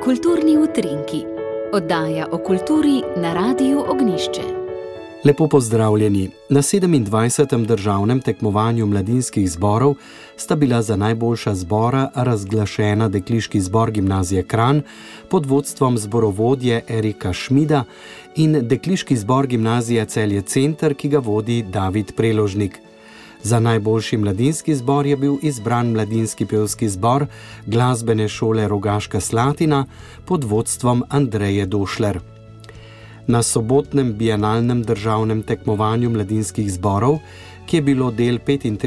Kulturni utrinki, oddaja o kulturi na Radiu Ognjišče. Lepo pozdravljeni. Na 27. državnem tekmovanju mladinskih zborov sta bila za najboljša zbora razglašena Dekliški zbor Gimnazije Kranj pod vodstvom zborovodje Erika Šmida in Dekliški zbor Gimnazije Celje Center, ki ga vodi David Preložnik. Za najboljši mladinski zbor je bil izbran mladinski pevski zbor Glasbene šole Rogaška Slatina pod vodstvom Andreje Došler. Na sobotnem bienalnem državnem tekmovanju mladinskih zborov, ki je bilo del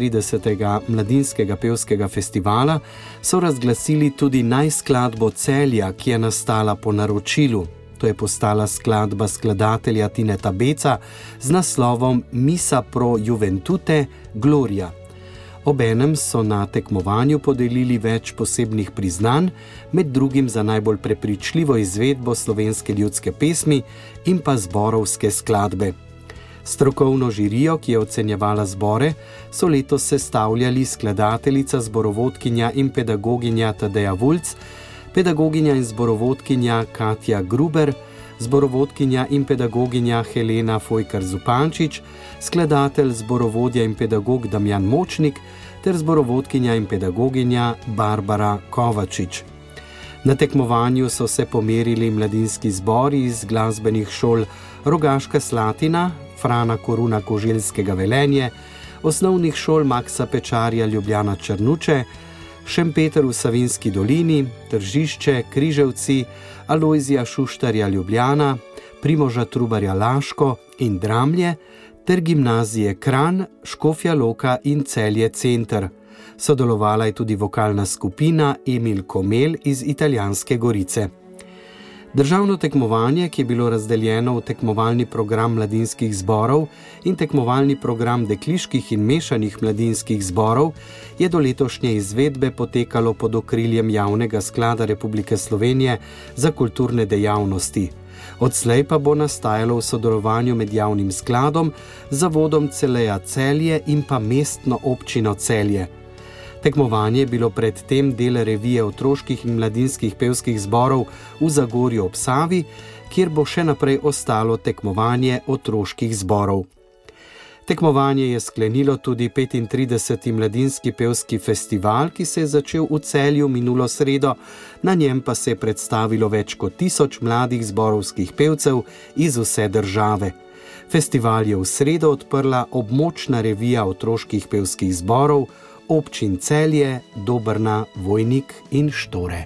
35. mladinskega pevskega festivala, so razglasili tudi najskladbo Celja, ki je nastala po naročilu. To je postala skladba skladatelja Tineta Beca z naslovom Misa pro Juventute Gloria. Obenem so na tekmovanju podelili več posebnih priznanj, med drugim za najbolj prepričljivo izvedbo slovenske ljudske pesmi in pa zborovske skladbe. Strokovno žirijo, ki je ocenjevala zbore, so letos sestavljali skladateljica, zborovodkinja in pedagoginja Tadeja Vulc, pedagoginja in zborovodkinja Katja Gruber, zborovodkinja in pedagoginja Helena Fojkar-Zupančič, skladatelj, zborovodja in pedagog Damjan Močnik ter zborovodkinja in pedagoginja Barbara Kovačič. Na tekmovanju so se pomerili mladinski zbori iz glasbenih šol Rogaška Slatina, Frana Koruna Koželjskega Velenje, osnovnih šol Maksa Pečarja Ljubljana Črnuče, Šempeter v Savinjski dolini, Tržišče, Križevci, Alojzija Šuštarja Ljubljana, Primoža Trubarja Laško in Dramlje ter gimnazije Kranj, Škofja Loka in Celje Center. Sodelovala je tudi vokalna skupina Emil Komel iz Italijanske Gorice. Državno tekmovanje, ki je bilo razdeljeno v tekmovalni program mladinskih zborov in tekmovalni program dekliških in mešanih mladinskih zborov, je do letošnje izvedbe potekalo pod okriljem Javnega sklada Republike Slovenije za kulturne dejavnosti. Odslej pa bo nastajalo v sodelovanju med Javnim skladom, Zavodom Celeja Celje in pa Mestno občino Celje. Tekmovanje je bilo predtem del revije otroških in mladinskih pevskih zborov v Zagorju ob Savi, kjer bo še naprej ostalo tekmovanje otroških zborov. Tekmovanje je sklenilo tudi 35. mladinski pevski festival, ki se je začel v Celju minulo sredo, na njem pa se je predstavilo več kot 1000 mladih zborovskih pevcev iz vse države. Festival je v sredo odprla območna revija otroških pevskih zborov občin Celje, Dobrna, Vojnik in Štore.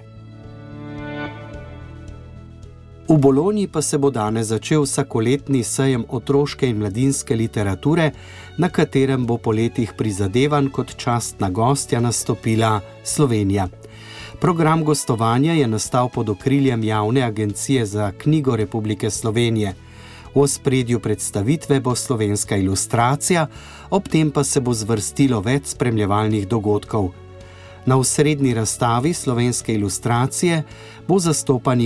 V Bologni pa se bo danes začel vsakoletni sejem otroške in mladinske literature, na katerem bo po letih prizadevanj kot častna gostja nastopila Slovenija. Program gostovanja je nastal pod okriljem Javne agencije za knjigo Republike Slovenije. V ospredju predstavitve bo slovenska ilustracija, ob tem pa se bo zvrstilo več spremljevalnih dogodkov. Na osrednji razstavi slovenske ilustracije bo zastopanih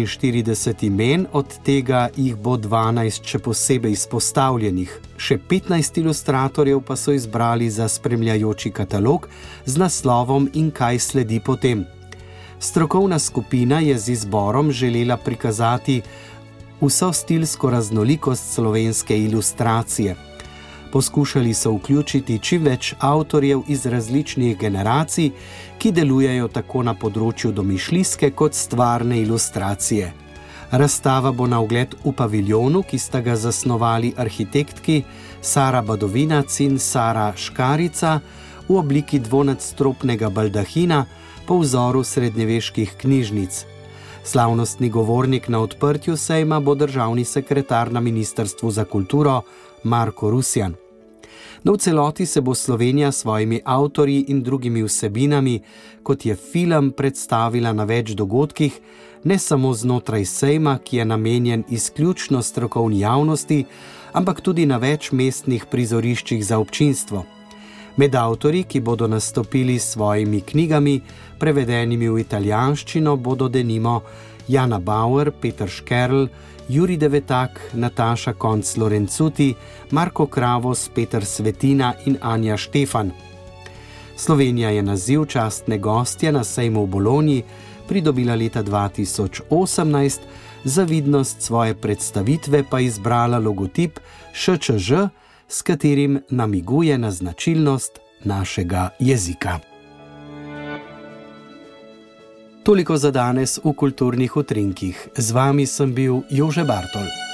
44 imen, od tega jih bo 12 še posebej izpostavljenih. Še 15 ilustratorjev pa so izbrali za spremljajoči katalog z naslovom In kaj sledi potem. Strokovna skupina je z izborom želela prikazati vso stilsko raznolikost slovenske ilustracije. Poskušali so vključiti čim več avtorjev iz različnih generacij, ki delujejo tako na področju domišljijske kot stvarne ilustracije. Razstava bo na ogled v paviljonu, ki sta ga zasnovali arhitektki Sara Badovinac in Sara Škarica v obliki dvonadstropnega baldahina po vzoru srednjeveških knjižnic. Slavnostni govornik na odprtju sejma bo državni sekretar na Ministrstvu za kulturo Marko Rusjan. No, v celoti se bo Slovenija s svojimi avtorji in drugimi vsebinami, kot je film, predstavila na več dogodkih, ne samo znotraj sejma, ki je namenjen izključno strokovni javnosti, ampak tudi na več mestnih prizoriščih za občinstvo. Med avtorji, ki bodo nastopili s svojimi knjigami, prevedenimi v italijanščino, bodo denimo Jana Bauer, Peter Škerl, Jurij Devetak, Nataša Konc-Lorencuti, Marko Kravos, Peter Svetina in Anja Štefan. Slovenija je naziv častne gostje na sejmu v Bologni pridobila leta 2018, za vidnost svoje predstavitve pa izbrala logotip ŠČŽ, s katerim namiguje na značilnost našega jezika. Toliko za danes v Kulturnih utrinkih. Z vami sem bil Jože Bartol.